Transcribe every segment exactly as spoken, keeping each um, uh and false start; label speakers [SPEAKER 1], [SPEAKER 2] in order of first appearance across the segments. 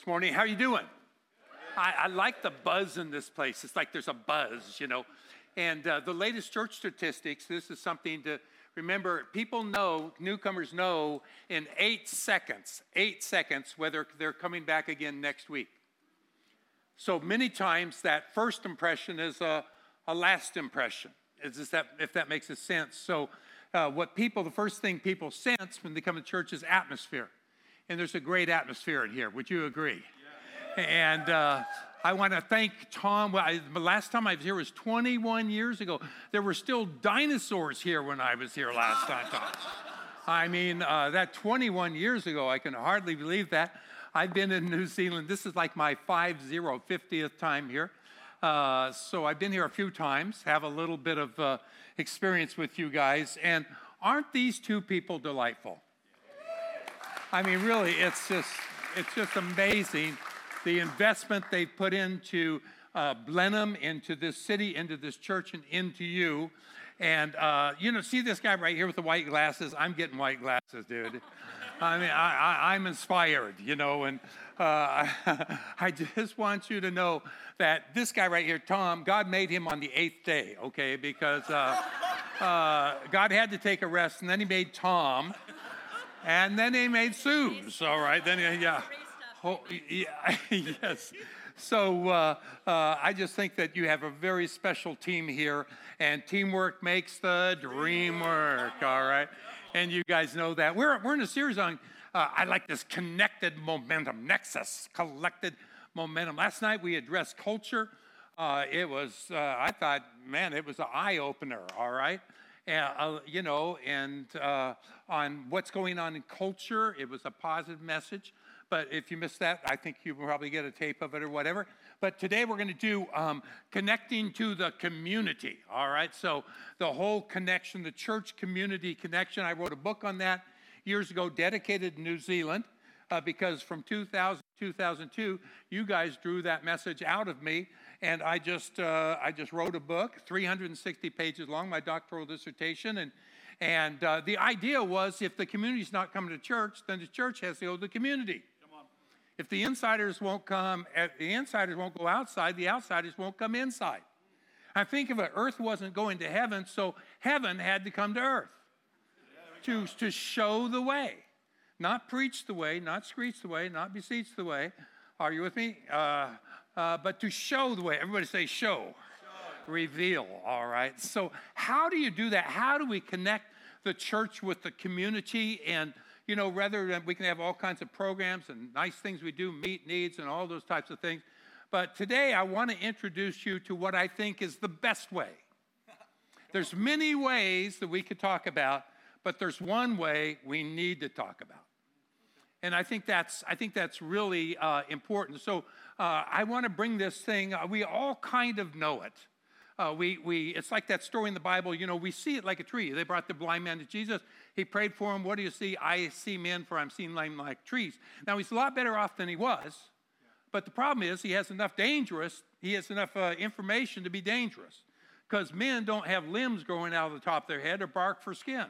[SPEAKER 1] This morning. How are you doing? I, I like the buzz in this place. It's like there's a buzz, you know. And uh, the latest church statistics, this is something to remember. People know, newcomers know in eight seconds, eight seconds, whether they're coming back again next week. So many times that first impression is a, a last impression, is that, if that makes a sense. So uh, what people, the first thing people sense when they come to church is atmosphere. And there's a great atmosphere in here. Would you agree? Yeah. And uh, I want to thank Tom. Well, I, the last time I was here was twenty-one years ago. There were still dinosaurs here when I was here last time, Tom. I mean, uh, that twenty-one years ago, I can hardly believe that. I've been in New Zealand. This is like my five zero, fiftieth time here. Uh, so I've been here a few times, have a little bit of uh, experience with you guys. And aren't these two people delightful? I mean, really, it's just it's just amazing the investment they've put into uh, Blenheim, into this city, into this church, and into you. And, uh, you know, see this guy right here with the white glasses? I'm getting white glasses, dude. I mean, I, I, I'm inspired, you know, and uh, I just want you to know that this guy right here, Tom, God made him on the eighth day, okay, because uh, uh, God had to take a rest, and then he made Tom. And then they made Sue's, all right? Then, yeah. Oh, yeah, yes. So uh, uh, I just think that you have a very special team here, and teamwork makes the dream work, all right? And you guys know that. We're, we're in a series on, uh, I like this connected momentum, nexus, collected momentum. Last night we addressed culture. Uh, it was, uh, I thought, man, it was an eye-opener, all right? Uh, you know, and uh, on what's going on in culture. It was a positive message. But if you missed that, I think you will probably get a tape of it or whatever. But today we're going to do um, connecting to the community, all right? So the whole connection, the church community connection. I wrote a book on that years ago, dedicated to New Zealand, uh, because from two thousand to two thousand two, you guys drew that message out of me. And I just uh, I just wrote a book, three hundred sixty pages long, my doctoral dissertation. And, and uh, the idea was if the community's not coming to church, then the church has to go to the community. Come on. If the insiders won't come, the insiders won't go outside, the outsiders won't come inside. I think of it, earth wasn't going to heaven, so heaven had to come to earth to, to show the way. Not preach the way, not screech the way, not beseech the way. Are you with me? Uh, Uh, but to show the way. Everybody say show. show. Reveal, all right? So how do you do that? How do we connect the church with the community? And, you know, rather than we can have all kinds of programs and nice things we do, meet needs and all those types of things. But today I want to introduce you to what I think is the best way. There's many ways that we could talk about, but there's one way we need to talk about. And I think that's I think that's really uh, important. So uh, I want to bring this thing. Uh, we all kind of know it. Uh, we we it's like that story in the Bible. You know, we see it like a tree. They brought the blind man to Jesus. He prayed for him. What do you see? I see men, for I'm seen lame like trees. Now he's a lot better off than he was. But the problem is he has enough dangerous. He has enough uh, information to be dangerous, because men don't have limbs growing out of the top of their head or bark for skin.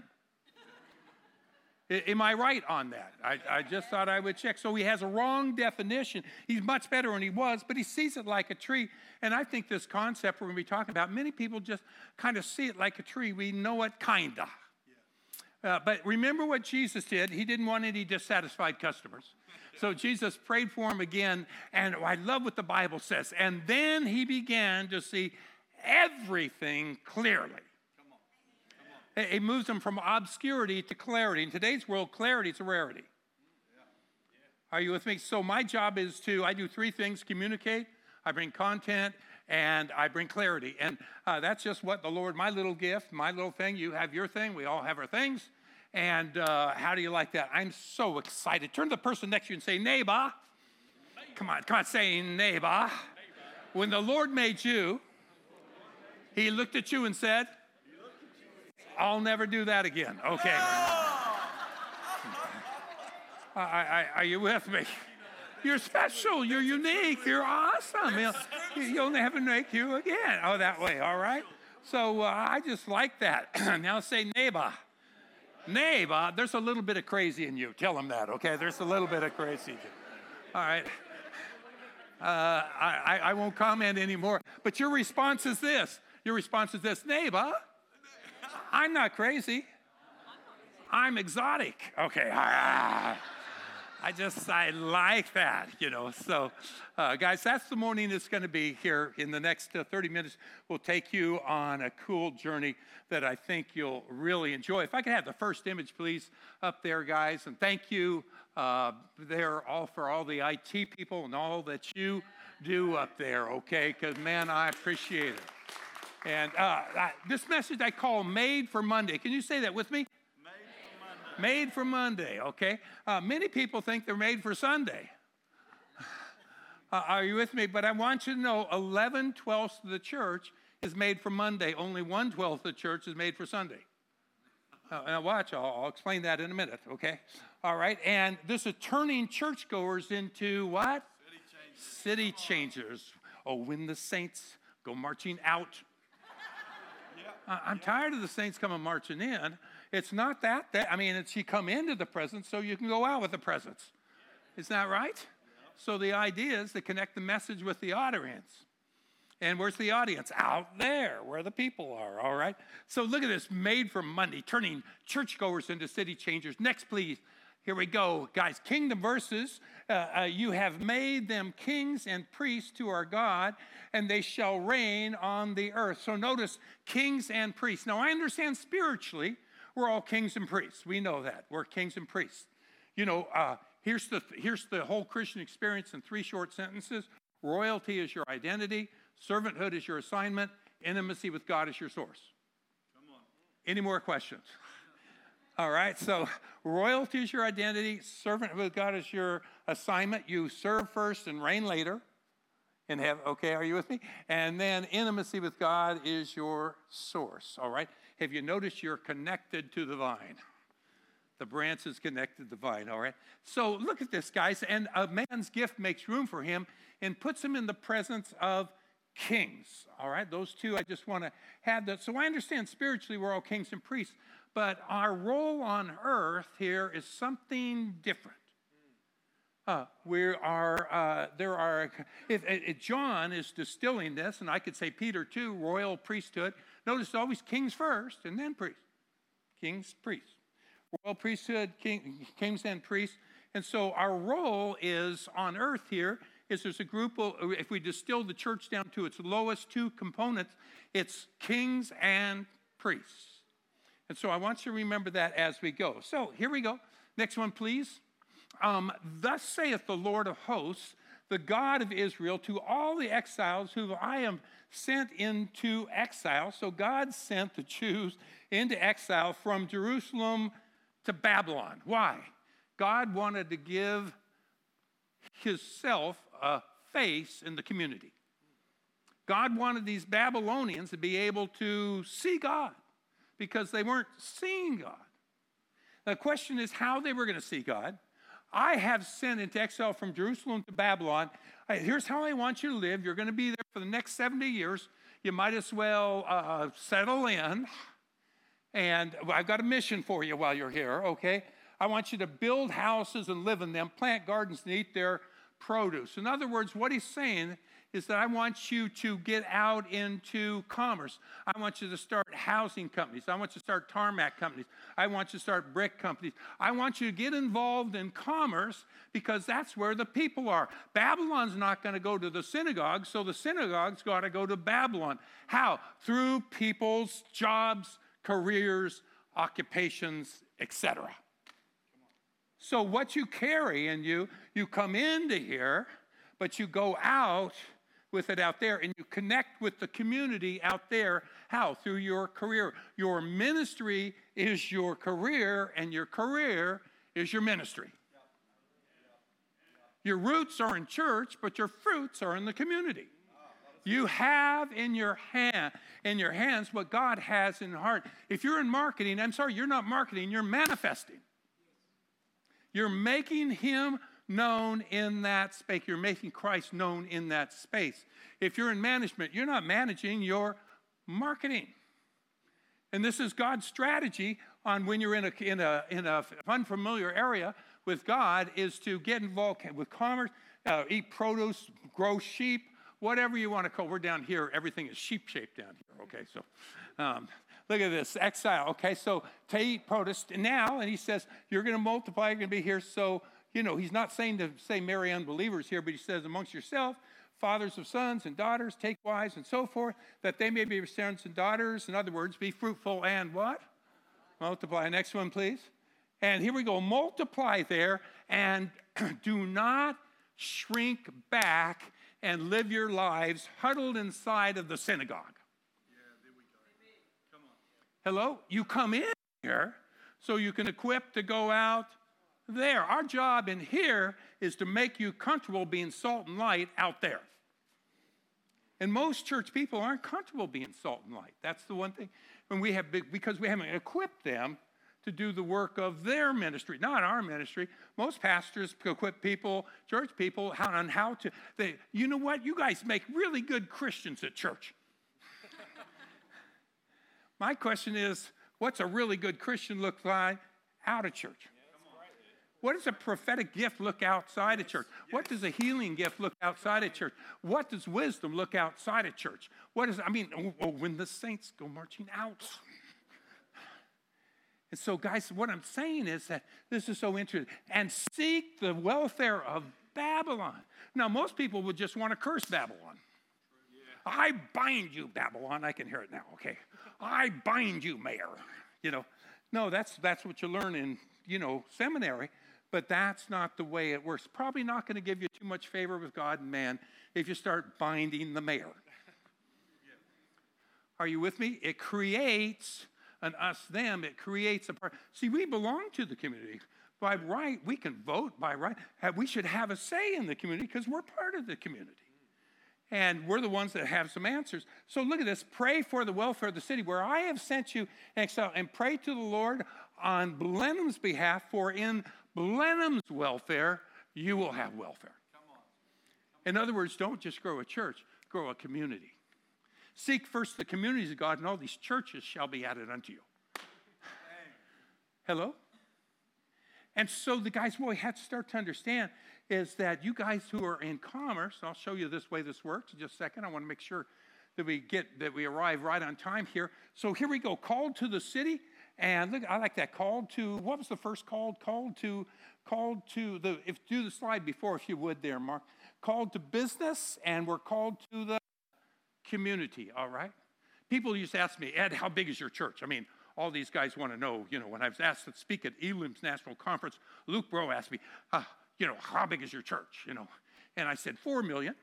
[SPEAKER 1] Am I right on that? I, I just thought I would check. So he has a wrong definition. He's much better than he was, but he sees it like a tree. And I think this concept we're going to be talking about, many people just kind of see it like a tree. We know it kind of. Uh, but remember what Jesus did. He didn't want any dissatisfied customers. So Jesus prayed for him again. And I love what the Bible says. And then he began to see everything clearly. It moves them from obscurity to clarity. In today's world, clarity is a rarity. Are you with me? So my job is to, I do three things: communicate, I bring content, and I bring clarity. And uh, that's just what the Lord, my little gift, my little thing. You have your thing. We all have our things. And uh, how do you like that? I'm so excited. Turn to the person next to you and say, neighbor. Come on, come on, say neighbor. When the Lord made you, he looked at you and said, I'll never do that again. Okay. I, I, are you with me? You're special. You're unique. You're awesome. You, you'll never make you again. Oh, that way. All right. So uh, I just like that. Now say neighbor. Neighbor, there's a little bit of crazy in you. Tell them that, okay? There's a little bit of crazy in you. All right. Uh, I, I won't comment anymore. But your response is this. Your response is this, neighbor, I'm not crazy. I'm exotic. Okay. I just, I like that, you know. So, uh, guys, that's the morning it's going to be here. In the next uh, thirty minutes, we'll take you on a cool journey that I think you'll really enjoy. If I could have the first image, please, up there, guys. And thank you uh, there all for all the I T people and all that you do up there, okay? Because, man, I appreciate it. And uh, I, this message I call Made for Monday. Can you say that with me? Made for Monday, okay? Uh, many people think they're made for Sunday. Uh, are you with me? But I want you to know eleven twelfths of the church is made for Monday. Only one twelfth of the church is made for Sunday. Uh, now watch, I'll, I'll explain that in a minute, okay? All right, and this is turning churchgoers into what? City changers. City changers. Oh, when the saints go marching out. Yeah. Uh, I'm yeah. tired of the saints coming marching in. It's not that, that, I mean, it's you come into the presence so you can go out with the presence. Isn't that right? So the idea is to connect the message with the audience. And where's the audience? Out there, where the people are, all right? So look at this, Made for Monday, turning churchgoers into city changers. Next, please. Here we go, guys. Kingdom verses, uh, uh, you have made them kings and priests to our God, and they shall reign on the earth. So notice, kings and priests. Now, I understand spiritually, we're all kings and priests. We know that. We're kings and priests. You know, uh, here's, the, here's the whole Christian experience in three short sentences. Royalty is your identity. Servanthood is your assignment. Intimacy with God is your source. Come on. Any more questions? All right, so royalty is your identity. Servanthood with God is your assignment. You serve first and reign later. And have, okay, are you with me? And then intimacy with God is your source, all right? Have you noticed you're connected to the vine? The branch is connected to the vine, all right? So look at this, guys. And a man's gift makes room for him and puts him in the presence of kings, all right? Those two, I just want to have that. So I understand spiritually we're all kings and priests, but our role on earth here is something different. Uh, we are, uh, there are, if, if John is distilling this, and I could say Peter too, royal priesthood. Notice it's always kings first and then priests. Kings, priests. Royal priesthood, king, kings and priests. And so our role is on earth here is there's a group of, if we distill the church down to its lowest two components, it's kings and priests. And so I want you to remember that as we go. So here we go. Next one, please. Um, Thus saith the Lord of hosts, the God of Israel, to all the exiles whom I am sent into exile. So God sent the Jews into exile from Jerusalem to Babylon. Why? God wanted to give himself a face in the community. God wanted these Babylonians to be able to see God because they weren't seeing God. The question is how they were going to see God. I have sent into exile from Jerusalem to Babylon. Here's how I want you to live. You're going to be there for the next seventy years. You might as well uh, settle in. And I've got a mission for you while you're here, okay? I want you to build houses and live in them, plant gardens and eat their produce. In other words, what he's saying is that I want you to get out into commerce. I want you to start housing companies. I want you to start tarmac companies. I want you to start brick companies. I want you to get involved in commerce because that's where the people are. Babylon's not going to go to the synagogue, so the synagogue's got to go to Babylon. How? Through people's jobs, careers, occupations, et cetera. So what you carry in you, you come into here, but you go out with it out there, and you connect with the community out there. How? Through your career. Your ministry is your career, and your career is your ministry. Your roots are in church, but your fruits are in the community. You have in your hand, in your hands what God has in heart. If you're in marketing, I'm sorry, you're not marketing, you're manifesting. You're making him known in that space. You're making Christ known in that space. If you're in management, you're not managing, you're marketing. And this is God's strategy on when you're in a, in a, in a unfamiliar area with God is to get involved with commerce, uh, eat produce, grow sheep, whatever you want to call. We're down here. Everything is sheep-shaped down here, okay? So um, look at this, exile, okay? So to eat produce now, and he says, you're going to multiply, you're going to be here. So, you know, he's not saying to say marry unbelievers here, but he says amongst yourself, fathers of sons and daughters, take wives and so forth, that they may be your sons and daughters. In other words, be fruitful and what? Multiply. Next one, please. And here we go. Multiply there and do not shrink back and live your lives huddled inside of the synagogue.
[SPEAKER 2] Yeah, there we go. Come on.
[SPEAKER 1] Hello? You come in here so you can equip to go out there. Our job in here is to make you comfortable being salt and light out there. And most church people aren't comfortable being salt and light. That's the one thing. And we have, because we haven't equipped them to do the work of their ministry, not our ministry. Most pastors equip people, church people, how, on how to, they, you know what? You guys make really good Christians at church. My question is, what's a really good Christian look like out of church? What does a prophetic gift look outside of church? What does a healing gift look outside of church? What does wisdom look outside of church? What is, I mean, oh, oh, when the saints go marching out. And so, guys, what I'm saying is that this is so interesting. And seek the welfare of Babylon. Now, most people would just want to curse Babylon. Yeah. I bind you, Babylon. I can hear it now, okay. I bind you, mayor. You know, no, that's, that's what you learn in, you know, seminary. But that's not the way it works. Probably not going to give you too much favor with God and man if you start binding the mayor. Are you with me? It creates an us-them. It creates a part. See, we belong to the community. By right, we can vote by right. We should have a say in the community because we're part of the community. And we're the ones that have some answers. So look at this. Pray for the welfare of the city where I have sent you in exile, and pray to the Lord on Blenheim's behalf, for in Blenheim's welfare, you will have welfare. Come on. Come in other words, don't just grow a church, grow a community. Seek first the communities of God, and all these churches shall be added unto you. Hello? And so the guys, what we had to start to understand is that you guys who are in commerce, I'll show you this way this works in just a second. I want to make sure that we get, that we arrive right on time here. So here we go, called to the city. And look, I like that, called to, what was the first called? Called to, called to the, if do the slide before, if you would there, Mark. Called to business, and we're called to the community, all right? People used to ask me, Ed, how big is your church? I mean, all these guys want to know, you know, when I was asked to speak at Elim's National Conference, Luke Bro asked me, uh, you know, how big is your church, you know? And I said, four million.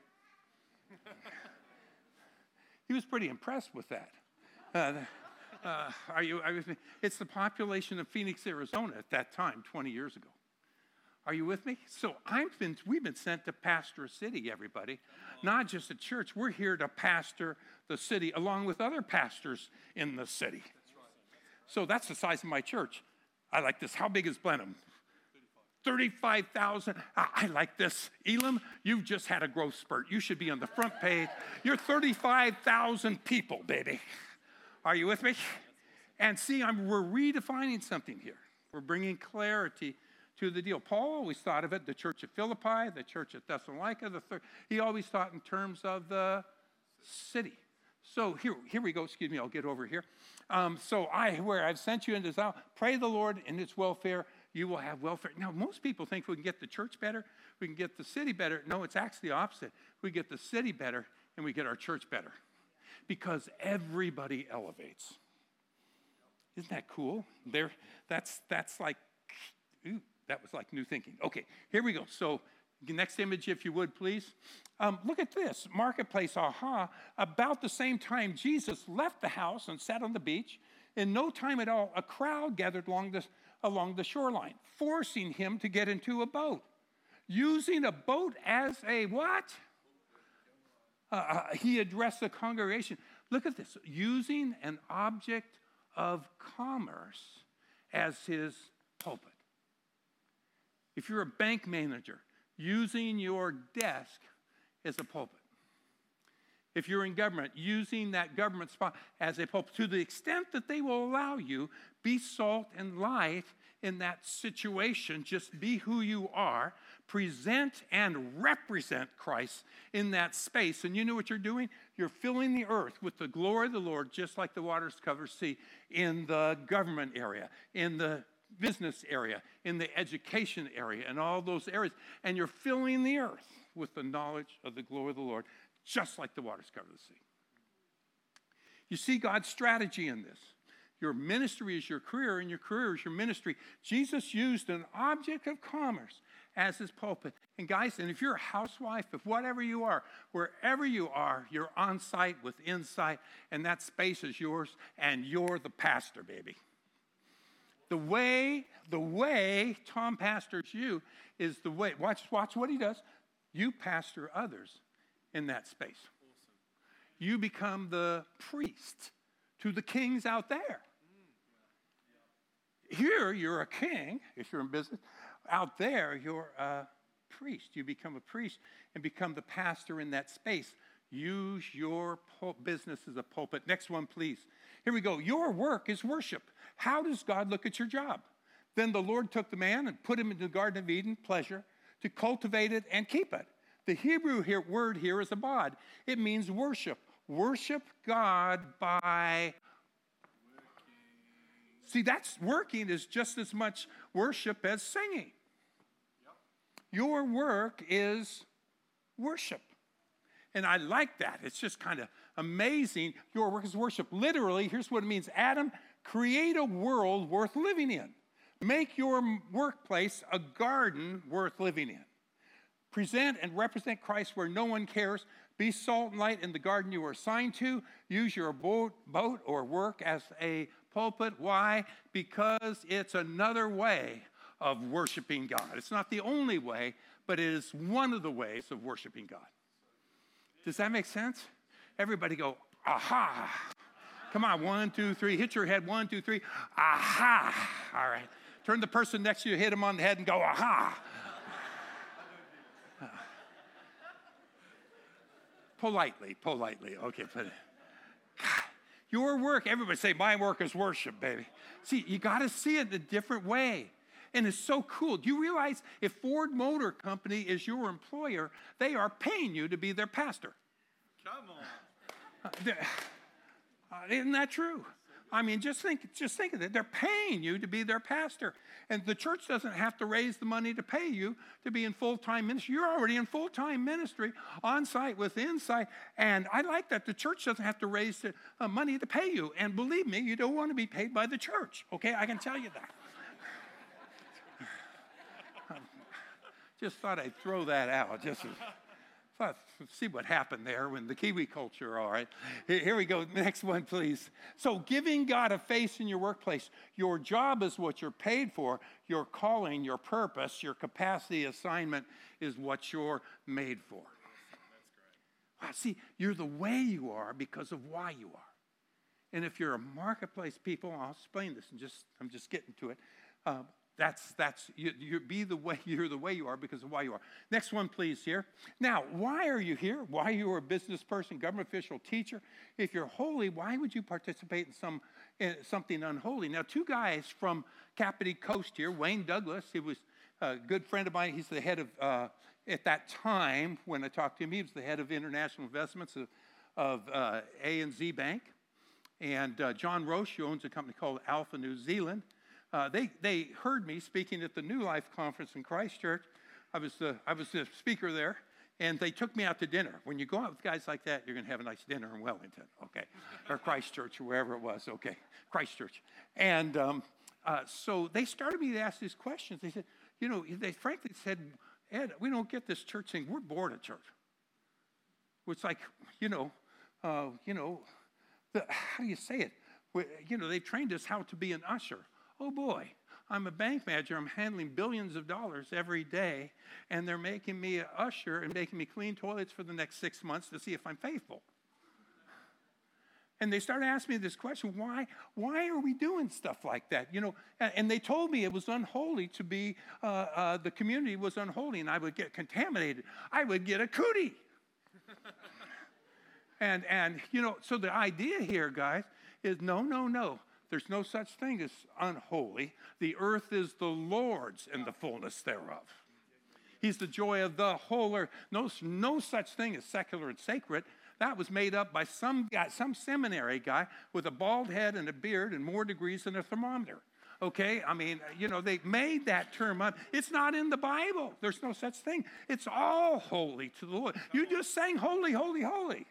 [SPEAKER 1] He was pretty impressed with that. Uh, uh, are you, are you with me? It's the population of Phoenix, Arizona at that time, twenty years ago. Are you with me? So I've been, we've been sent to pastor a city, everybody. Not just a church. We're here to pastor the city along with other pastors in the city. So that's the size of my church. I like this. How big is Blenheim? thirty-five thousand. I like this. Elim, you've just had a growth spurt. You should be on the front page. You're thirty-five thousand people, baby. Are you with me? And see, I'm, we're redefining something here. We're bringing clarity to the deal. Paul always thought of it, the church at Philippi, the church at Thessalonica, the third. He always thought in terms of the city. So here, here we go. Excuse me, I'll get over here. Um, so I, where I've sent you into this out, pray the Lord in its welfare, you will have welfare. Now, most people think we can get the church better, we can get the city better. No, it's actually the opposite. We get the city better, and we get our church better. Because everybody elevates. Isn't that cool? There, that's, that's like, ooh, that was like new thinking. Okay, here we go. So next image, if you would, please. Um, look at this. Marketplace, aha. About the same time, Jesus left the house and sat on the beach. In no time at all, a crowd gathered along the, along the shoreline, forcing him to get into a boat. Using a boat as a what? Uh, uh, he addressed the congregation. Look at this. Using an object of commerce as his pulpit. If you're a bank manager, using your desk as a pulpit. If you're in government, using that government spot as a pulpit. To the extent that they will allow you, be salt and light in that situation. Just be who you are. present and represent Christ in that space. And you know what you're doing? You're filling the earth with the glory of the Lord, just like the waters cover sea, in the government area, in the business area, in the education area, and all those areas. And you're filling the earth with the knowledge of the glory of the Lord, just like the waters cover the sea. You see God's strategy in this. Your ministry is your career, and your career is your ministry. Jesus used an object of commerce as his pulpit. And guys, and if you're a housewife, if whatever you are, wherever you are, you're on site with insight, and that space is yours, and you're the pastor, baby. The way, the way Tom pastors you is the way, watch, watch what he does. You pastor others in that space. Awesome. You become the priest to the kings out there. Here, you're a king, if you're in business. Out there, you're a priest. You become a priest and become the pastor in that space. Use your pul- business as a pulpit. Next one, please. Here we go. Your work is worship. How does God look at your job? Then the Lord took the man and put him in the Garden of Eden, pleasure, to cultivate it and keep it. The Hebrew here, word here is abad. It means worship. Worship God by See, that's working is just as much worship as singing. Yep. Your work is worship. And I like that. It's just kind of amazing. Your work is worship. Literally, here's what it means. Adam, create a world worth living in. Make your workplace a garden worth living in. Present and represent Christ where no one cares. Be salt and light in the garden you are assigned to. Use your boat, boat or work as a pulpit. Why? Because it's another way of worshiping God. It's not the only way, but it is one of the ways of worshiping God. Does that make sense? Everybody go, aha. Come on, one, two, three. Hit your head, one, two, three. Aha. All right. Turn the person next to you, hit them on the head and go, aha. Politely, politely. Okay, put it. God, your work, everybody say, my work is worship, baby. See, you got to see it in a different way. And it's so cool. Do you realize if Ford Motor Company is your employer, they are paying you to be their pastor?
[SPEAKER 2] Come on.
[SPEAKER 1] Uh, uh, isn't that true? I mean, just think, just think of it. They're paying you to be their pastor. And the church doesn't have to raise the money to pay you to be in full-time ministry. You're already in full-time ministry, on-site with insight. And I like that. The church doesn't have to raise the, uh, money to pay you. And believe me, you don't want to be paid by the church. Okay, I can tell you that. Just thought I'd throw that out. Just thought, see what happened there when the Kiwi culture, all right. Here we go. Next one, please. So giving God a face in your workplace. Your job is what you're paid for. Your calling, your purpose, your capacity assignment is what you're made for. That's great. Wow, see, you're the way you are because of why you are. And if you're a marketplace people, I'll explain this and just, I'm just getting to it. Um, That's, that's, you, you be the way, you're the way you are because of why you are. Next one, please, here. Now, why are you here? Why you are a business person, government official, teacher? If you're holy, why would you participate in some in something unholy? Now, two guys from Capity Coast here, Wayne Douglas, he was a good friend of mine. He's the head of, uh, at that time, when I talked to him, he was the head of international investments of, of uh, A N Z Bank. And uh, John Roche, who owns a company called Alpha New Zealand. Uh, they, they heard me speaking at the New Life Conference in Christchurch. I was, the, I was the speaker there, and they took me out to dinner. When you go out with guys like that, you're going to have a nice dinner in Wellington, okay? Or Christchurch, or wherever it was, okay? Christchurch. And um, uh, so they started me to ask these questions. They said, you know, they frankly said, Ed, we don't get this church thing. We're bored of church. It's like, you know, uh, you know, the, how do you say it? We, you know, they trained us how to be an usher. Oh boy, I'm a bank manager. I'm handling billions of dollars every day, and they're making me an usher and making me clean toilets for the next six months to see if I'm faithful. And they started asking me this question, why, why are we doing stuff like that? You know, and, and they told me it was unholy to be, uh, uh, the community was unholy, and I would get contaminated. I would get a cootie. and, and, you know, so the idea here, guys, is no, no, no. There's no such thing as unholy. The earth is the Lord's and the fullness thereof. He's the joy of the whole earth. No, no such thing as secular and sacred. That was made up by some guy, some seminary guy with a bald head and a beard and more degrees than a thermometer. Okay? I mean, you know, they made that term up. It's not in the Bible. There's no such thing. It's all holy to the Lord. You just sang holy, holy, holy.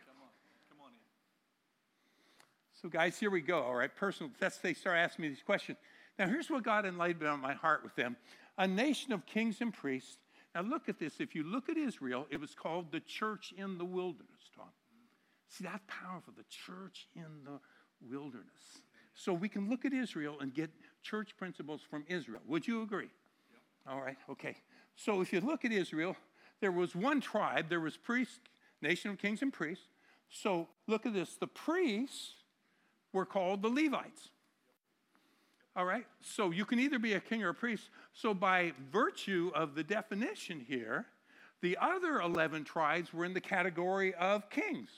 [SPEAKER 1] So, guys, here we go, all right? Personal, that's they start asking me these questions. Now, here's what God enlightened on my heart with them. A nation of kings and priests. Now, look at this. If you look at Israel, it was called the church in the wilderness, Tom. See, that's powerful, the church in the wilderness. So we can look at Israel and get church principles from Israel. Would you agree? Yep. All right, okay. So if you look at Israel, there was one tribe. There was priests, nation of kings and priests. So look at this. The priests were called the Levites. All right? So you can either be a king or a priest. So by virtue of the definition here, the other eleven tribes were in the category of kings.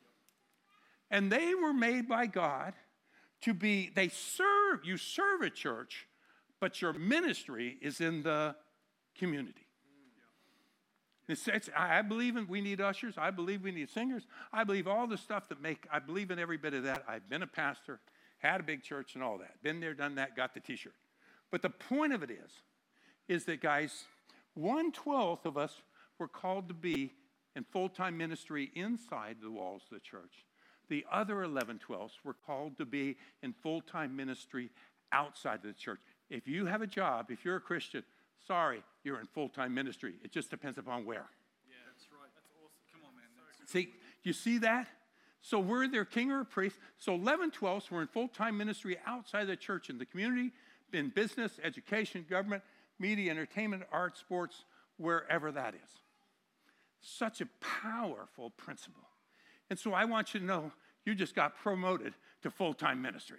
[SPEAKER 1] And they were made by God to be, they serve, you serve a church, but your ministry is in the community. It's, it's, I believe in, we need ushers. I believe we need singers. I believe all the stuff that make, I believe in every bit of that. I've been a pastor, had a big church and all that. Been there, done that, got the t-shirt. But the point of it is, is that guys, one-twelfth of us were called to be in full-time ministry inside the walls of the church. The other eleven twelfths were called to be in full-time ministry outside of the church. If you have a job, if you're a Christian, sorry, you're in full-time ministry. It just depends upon where.
[SPEAKER 2] Yeah, that's right. That's awesome. Come on, man. That's
[SPEAKER 1] See, you see that? So we're their king or a priest. So eleven twelfths were in full-time ministry outside the church in the community, in business, education, government, media, entertainment, art, sports, wherever that is. Such a powerful principle. And so I want you to know you just got promoted to full-time ministry.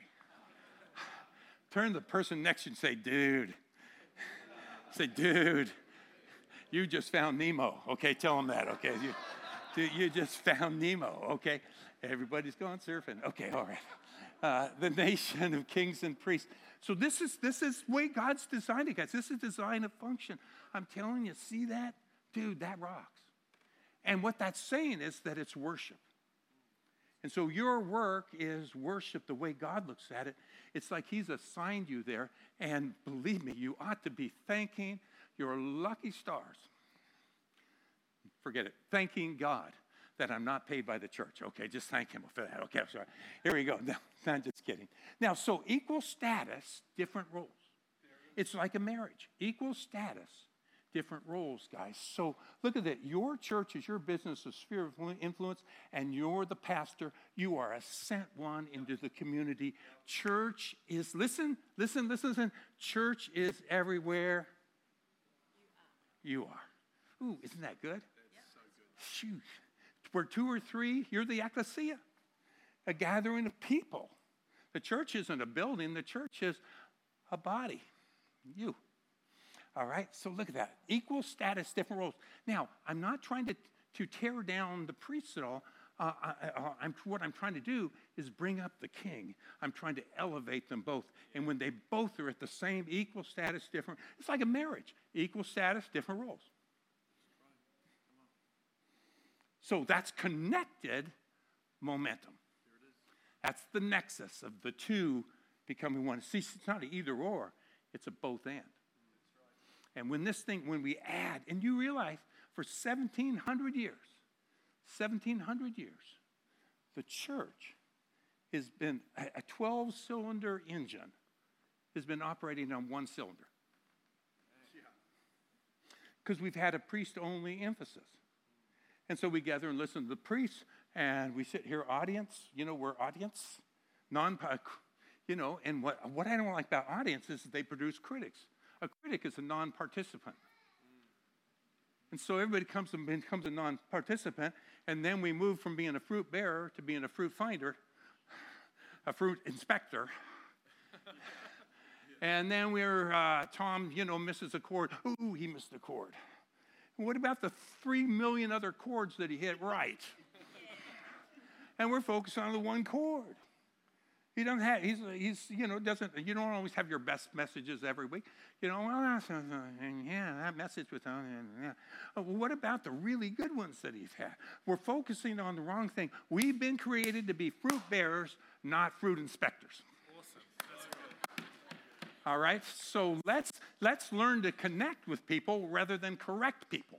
[SPEAKER 1] Turn to the person next to you and say, dude. Say, dude, you just found Nemo. Okay, tell them that, okay? You, dude, you just found Nemo, okay? Everybody's going surfing. Okay, all right. Uh, the nation of kings and priests. So this is this is the way God's designed it, guys. This is design of function. I'm telling you, see that? Dude, that rocks. And what that's saying is that it's worship. And so your work is worship the way God looks at it. It's like he's assigned you there. And believe me, you ought to be thanking your lucky stars. Forget it. Thanking God that I'm not paid by the church. Okay, just thank him for that. Okay, I'm sorry. Here we go. No, I'm just kidding. Now, so equal status, different roles. It's like a marriage. Equal status, different roles, guys. So look at that. Your church is your business, a sphere of influence, and you're the pastor. You are a sent one into the community. Church is, listen, listen, listen, listen. Church is everywhere you are. Ooh, isn't that good? That's so good. Shoot. Where two or three, you're the ecclesia, a gathering of people. The church isn't a building. The church is a body. You. All right, so look at that. Equal status, different roles. Now, I'm not trying to, to tear down the priests at all. Uh, I, I, I'm, what I'm trying to do is bring up the king. I'm trying to elevate them both. And when they both are at the same equal status, different, it's like a marriage. Equal status, different roles. So that's connected momentum. That's the nexus of the two becoming one. See, it's not an either or. It's a both and. And when this thing, when we add, and you realize for seventeen hundred years, seventeen hundred years, the church has been, a twelve-cylinder engine has been operating on one cylinder. Because we've had a priest-only emphasis. And so we gather and listen to the priests, and we sit here, audience, you know, we're audience, non, you know, and what, what I don't like about audience is that they produce critics. A critic is a non-participant. And so everybody comes and becomes a non-participant, and then we move from being a fruit bearer to being a fruit finder, a fruit inspector. And then we're, uh, Tom, you know, misses a chord. Ooh, he missed a chord. And what about the three million other chords that he hit right? And we're focused on the one chord. He doesn't have, he's, he's, you know, doesn't, you don't always have your best messages every week. You know, well, that's, uh, yeah, that message was on, yeah. Oh, well, what about the really good ones that he's had? We're focusing on the wrong thing. We've been created to be fruit bearers, not fruit inspectors.
[SPEAKER 2] Awesome. That's good.
[SPEAKER 1] All right, so let's, let's learn to connect with people rather than correct people.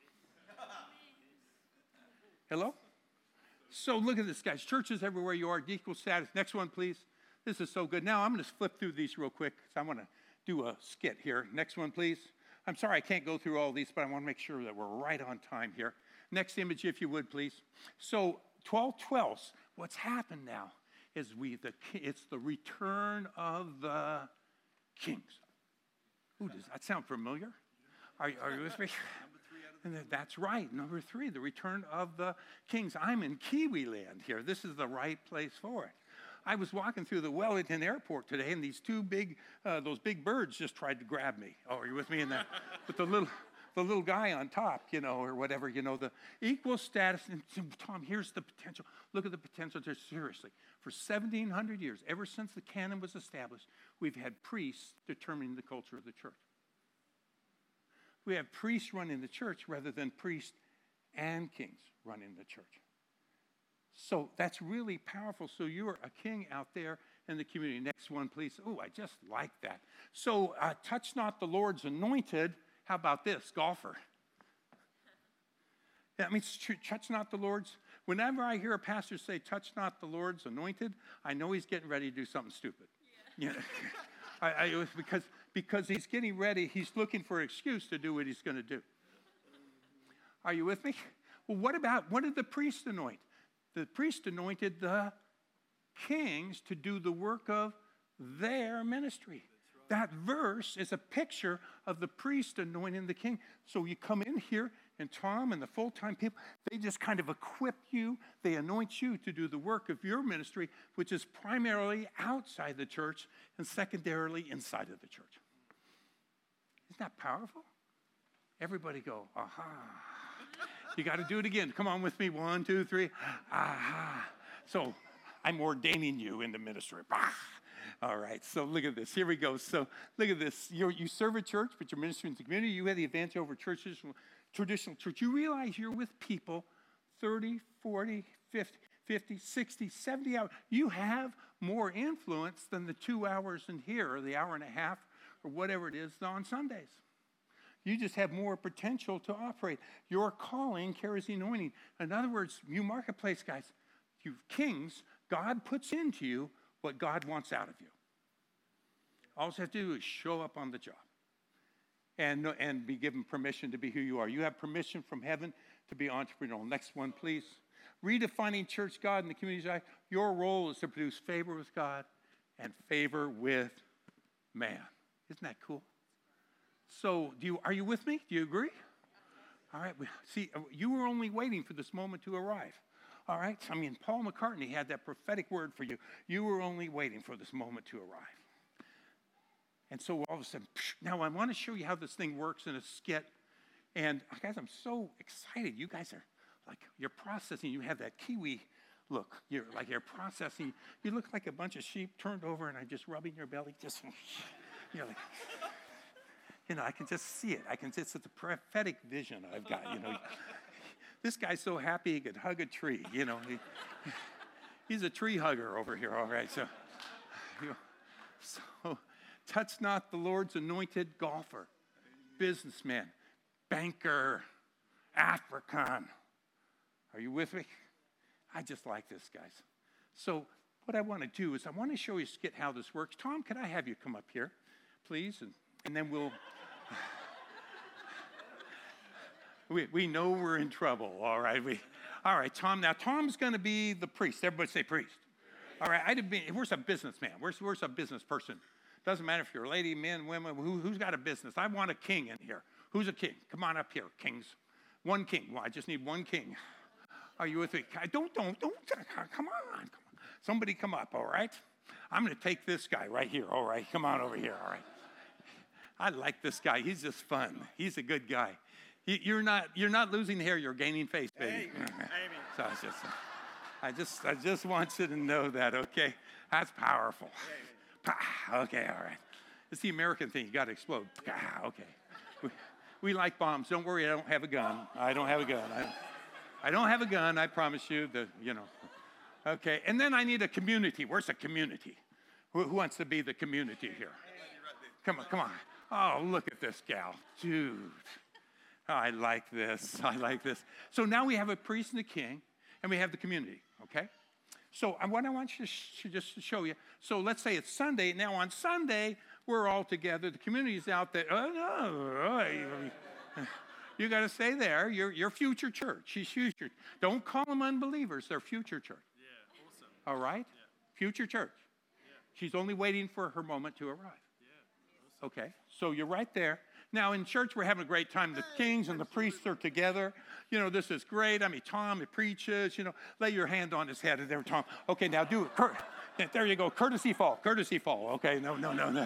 [SPEAKER 1] Hello? So look at this, guys. Churches everywhere you are, equal status. Next one, please. This is so good. Now, I'm going to flip through these real quick because I want to do a skit here. Next one, please. I'm sorry I can't go through all these, but I want to make sure that we're right on time here. Next image, if you would, please. So twelve twelves, what's happened now is we the it's the return of the kings. Ooh, does that sound familiar? Are, are you with me? And that's right, number three, the return of the kings. I'm in Kiwi land here. This is the right place for it. I was walking through the Wellington airport today, and these two big, uh, those big birds just tried to grab me. Oh, are you with me in that? With the little, the little guy on top, you know, or whatever, you know, the equal status. And Tom, here's the potential. Look at the potential there. Seriously, for seventeen hundred years, ever since the canon was established, we've had priests determining the culture of the church. We have priests running the church rather than priests and kings running the church. So that's really powerful. So you're a king out there in the community. Next one, please. Oh, I just like that. So uh, touch not the Lord's anointed. How about this? Golfer. Yeah, I mean, it's true. Touch not the Lord's. Whenever I hear a pastor say, touch not the Lord's anointed, I know he's getting ready to do something stupid. Yeah. You know? I, I, it was because, because he's getting ready, he's looking for an excuse to do what he's going to do. Are you with me? Well, what about, what did the priest anoint? The priest anointed the kings to do the work of their ministry. Right. That verse is a picture of the priest anointing the king. So you come in here, and Tom and the full-time people, they just kind of equip you. They anoint you to do the work of your ministry, which is primarily outside the church and secondarily inside of the church. Isn't that powerful? Everybody go, aha. You got to do it again. Come on with me. One, two, three. Aha. So I'm ordaining you into ministry. Bah. All right, so look at this. Here we go. So look at this. You're, you serve a church, but you're ministering to the community. You have the advantage over churches, traditional church. You realize you're with people thirty, forty, fifty, fifty, sixty, seventy hours. You have more influence than the two hours in here or the hour and a half or whatever it is on Sundays. You just have more potential to operate. Your calling carries the anointing. In other words, you marketplace guys, you kings, God puts into you what God wants out of you. All you have to do is show up on the job and, and be given permission to be who you are. You have permission from heaven to be entrepreneurial. Next one, please. Redefining church God in the community's life. Your role is to produce favor with God and favor with man. Isn't that cool? So do you, are you with me? Do you agree? All right. See, you were only waiting for this moment to arrive. All right? I mean, Paul McCartney had that prophetic word for you. You were only waiting for this moment to arrive. And so all of a sudden, now I want to show you how this thing works in a skit. And guys, I'm so excited. You guys are like, you're processing. You have that Kiwi look. You're like, you're processing. You look like a bunch of sheep turned over and I'm just rubbing your belly. Just, you're like, you know, I can just see it. I can just, it's a prophetic vision I've got, you know. This guy's so happy he could hug a tree, you know. He, he's a tree hugger over here, all right. So, you know, so touch not the Lord's anointed golfer, businessman, banker, African. Are you with me? I just like this, guys. So what I want to do is I want to show you skit how this works. Tom, can I have you come up here, please? And, and then we'll... We, we know we're in trouble, all right? We, all right, Tom. Now, Tom's going to be the priest. Everybody say priest. All right, I'd be, where's a businessman? Where's, where's a business person? Doesn't matter if you're a lady, men, women, who, who's got a business? I want a king in here. Who's a king? Come on up here, kings. One king. Well, I just need one king. Are you with me? Don't, don't, don't. Come on, come on. Somebody come up, all right? I'm going to take this guy right here, all right? Come on over here, all right? I like this guy. He's just fun. He's a good guy. You're not, you're not losing hair, you're gaining face, baby.
[SPEAKER 2] Amen.
[SPEAKER 1] So it's just, I just, I just want you to know that, okay? That's powerful. Okay, all right. It's the American thing. You got to explode. Okay. We, we like bombs. Don't worry, I don't have a gun. I don't have a gun. I, I don't have a gun. I promise you that, you know. Okay, and then I need a community. Where's the community? Who, who wants to be the community here? Come on, come on. Oh, look at this gal. Dude. I like this. I like this. So now we have a priest and a king, and we have the community, okay? So what I want you to sh- just to show you, so let's say it's Sunday. Now on Sunday, we're all together. The community's out there. Oh, no. You got to stay there. You're, you're future church. She's future. Don't call them unbelievers. They're future church.
[SPEAKER 2] Yeah, awesome.
[SPEAKER 1] All right?
[SPEAKER 2] Yeah.
[SPEAKER 1] Future church.
[SPEAKER 2] Yeah.
[SPEAKER 1] She's only waiting for her moment to arrive.
[SPEAKER 2] Yeah, awesome.
[SPEAKER 1] Okay, so you're right there. Now, in church, we're having a great time. The kings and the priests are together. You know, this is great. I mean, Tom, he preaches, you know. Lay your hand on his head and there, Tom. Okay, now do it. Cur- there you go. Courtesy fall. Courtesy fall. Okay, no, no, no, no.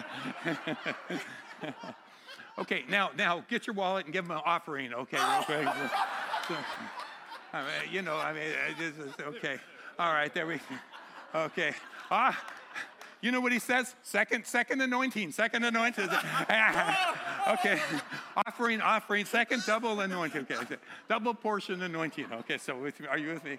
[SPEAKER 1] Okay, now, now get your wallet and give him an offering. Okay, real quick. So, I mean, you know, I mean, this is, okay. All right, there we go. Okay. Ah. You know what he says? Second, second anointing, second anointing. Okay, offering, offering, second double anointing. Okay, okay. Double portion anointing. Okay, so with me, are you with me?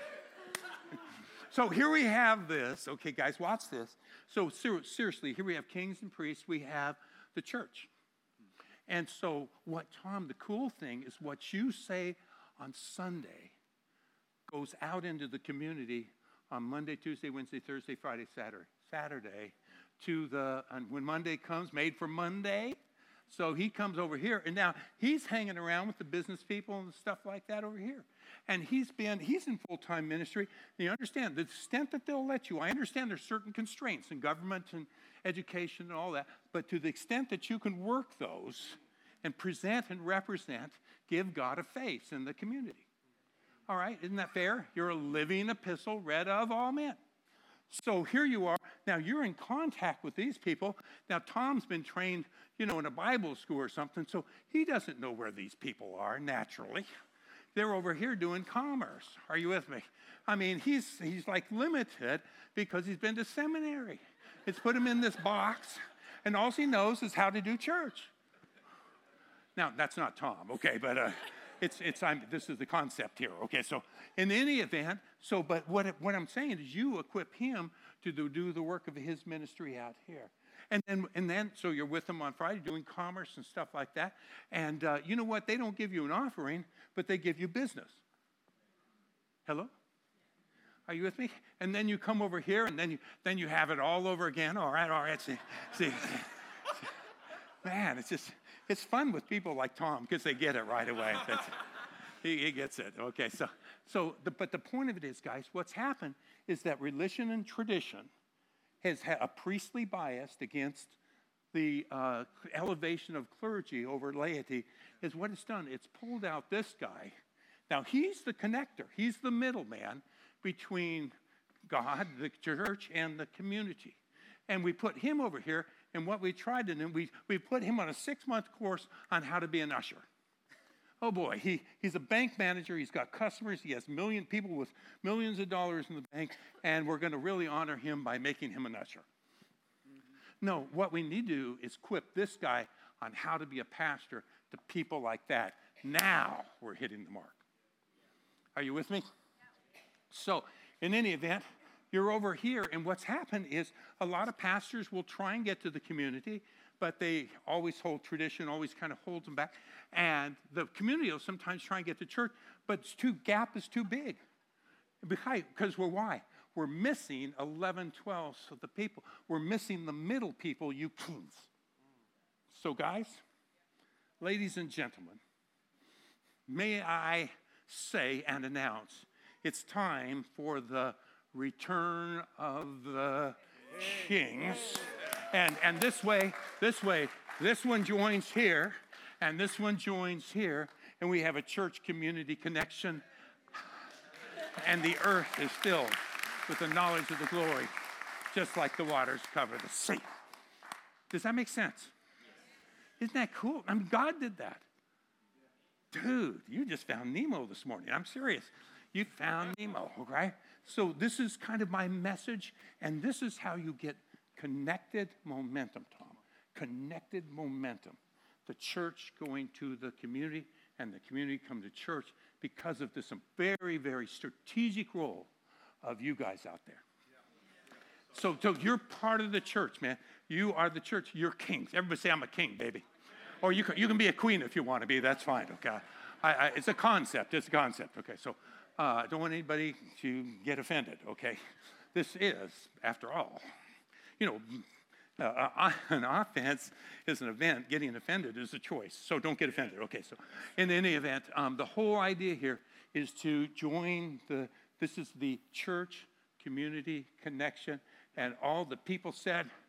[SPEAKER 1] So here we have this. Okay, guys, watch this. So ser- seriously, here we have kings and priests. We have the church. And so what, Tom, the cool thing is what you say on Sunday goes out into the community on Monday, Tuesday, Wednesday, Thursday, Friday, Saturday. Saturday to the, and when Monday comes, made for Monday. So he comes over here, and now he's hanging around with the business people and stuff like that over here. And he's been, he's in full-time ministry. You understand, the extent that they'll let you, I understand there's certain constraints in government and education and all that, but to the extent that you can work those and present and represent, give God a face in the community. All right, isn't that fair? You're a living epistle read of all men. So here you are. Now you're in contact with these people. Now Tom's been trained, you know, in a Bible school or something, so he doesn't know where these people are naturally. They're over here doing commerce. Are you with me? I mean, he's he's like limited because he's been to seminary. It's put him in this box, and all he knows is how to do church. Now that's not Tom, okay, but. Uh, It's, it's, I'm, this is the concept here, okay? So in any event, so, but what, what I'm saying is you equip him to do, do the work of his ministry out here. And then, and then, so you're with him on Friday doing commerce and stuff like that. And uh, you know what? They don't give you an offering, but they give you business. Hello? Are you with me? And then you come over here, and then you, then you have it all over again. All right, all right, see, see. Man, it's just... It's fun with people like Tom because they get it right away. he, he gets it. Okay, so, so the, but the point of it is, guys, what's happened is that religion and tradition has had a priestly bias against the uh, elevation of clergy over laity. Is what it's done. It's pulled out this guy. Now, he's the connector. He's the middleman between God, the church, and the community. And we put him over here. And what we tried to do, we, we put him on a six-month course on how to be an usher. Oh, boy, he, he's a bank manager. He's got customers. He has million people with millions of dollars in the bank, and we're going to really honor him by making him an usher. Mm-hmm. No, what we need to do is equip this guy on how to be a pastor to people like that. Now we're hitting the mark. Are you with me? So, in any event, you're over here, and what's happened is a lot of pastors will try and get to the community, but they always hold tradition, always kind of holds them back. And the community will sometimes try and get to church, but it's too, gap is too big. Because we're why? We're missing eleven twelfths of the people. We're missing the middle people, you kings. So guys, ladies and gentlemen, may I say and announce, it's time for the return of the kings. And, and this way, this way, this one joins here, and this one joins here, and we have a church community connection, and the earth is filled with the knowledge of the glory, just like the waters cover the sea. Does that make sense? Isn't that cool? I mean, God did that. Dude, you just found Nemo this morning. I'm serious. You found Nemo, right? So this is kind of my message, and this is how you get connected momentum, Tom. Connected momentum. The church going to the community, and the community come to church because of this very, very strategic role of you guys out there. So, so you're part of the church, man. You are the church. You're kings. Everybody say, I'm a king, baby. Or you can, you can be a queen if you want to be. That's fine, okay? I, I, it's a concept. It's a concept, okay? So uh, I don't want anybody to get offended, okay? This is, after all, you know, uh, an offense is an event. Getting offended is a choice. So don't get offended. Okay, so in any event, um, the whole idea here is to join the, this is the church community connection. And all the people said,